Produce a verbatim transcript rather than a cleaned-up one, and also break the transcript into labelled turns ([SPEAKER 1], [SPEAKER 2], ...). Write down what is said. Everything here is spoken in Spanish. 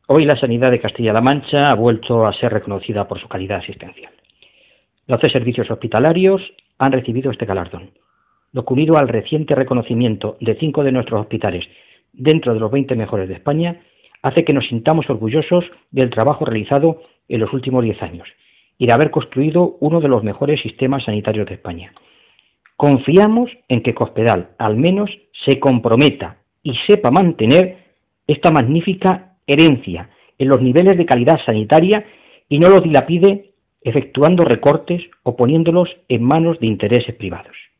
[SPEAKER 1] Hoy la sanidad de Castilla-La Mancha ha vuelto a ser reconocida por su calidad asistencial. doce servicios hospitalarios han recibido este galardón, lo que, unido al reciente reconocimiento de cinco de nuestros hospitales dentro de los veinte mejores de España, hace que nos sintamos orgullosos del trabajo realizado en los últimos diez años y de haber construido uno de los mejores sistemas sanitarios de España. Confiamos en que Cospedal al menos se comprometa y sepa mantener esta magnífica herencia en los niveles de calidad sanitaria y no los dilapide efectuando recortes o poniéndolos en manos de intereses privados.